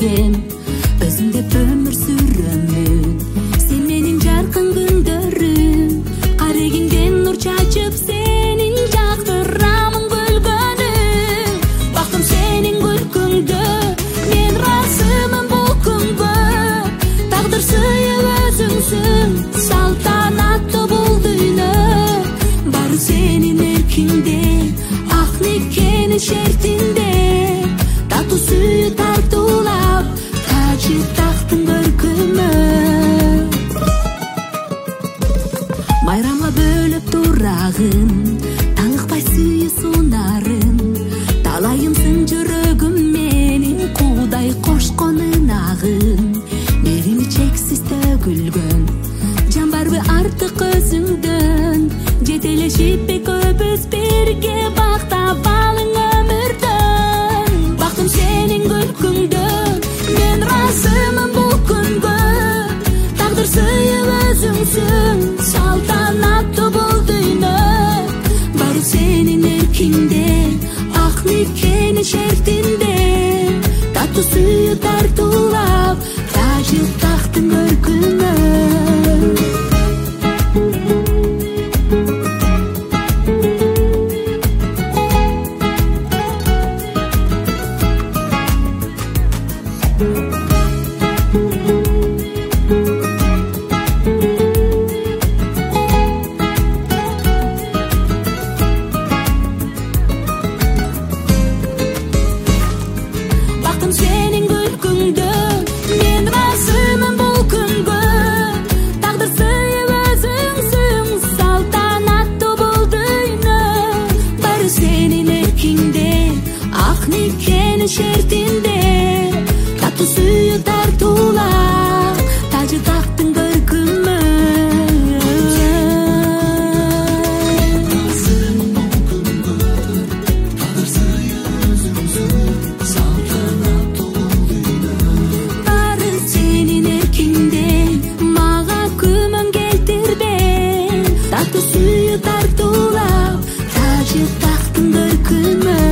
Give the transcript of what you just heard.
берген, өзүң деп өмүр сүрөмүн. Сен менин жаркын күндөрүм, карегиңден нур чачып сенин жактырамын күлгөнүң. Бактым сенин күлкүңдө, мен ыраазымын бул күнгө. Тагдыр сыйып өзүңсүң, салтанаттуу бул дүйнө. Баары сенин эркиңде, ак никенин шертинде. Татуу сүйүү тартуулап, тажы тактын көркүмө. Байрамга бөлөп турагын, таңыкпай сүйүү сунарын. Талайымсың жүрөгүм менин, куудай кошкон ынагын. Мерини чексиз төгүлгөн, жан барбы артык өзүңдөн. Жетелешиппи көбүз бирге, бактап алың өмүрдөн. Бактым сенин күлкүңдө, мен ыраазымын бул күнгө. Тагдыр сыйып өзүңсүң, салтанаттуу бул дүйнө. Баары сенин эркиңде, ак никенин шертинде. Татуу сүйүү тартуулап, тажы тактын көркүмө. Бактым сенин күлкүңдө, мен ыраазымын бул күнгө. Тагдыр сыйып өзүңсүң, салтанаттуу бул дүйнө. Баары сенин эркиңде, ак никенин шертинде. Татуу сүйүү тартуулап, тажы тактын көркүмө. Баары сенин эркиңде, мага күмөн келтирбе. Татуу сүйүү тартуулап, тажы тактын көркүмө.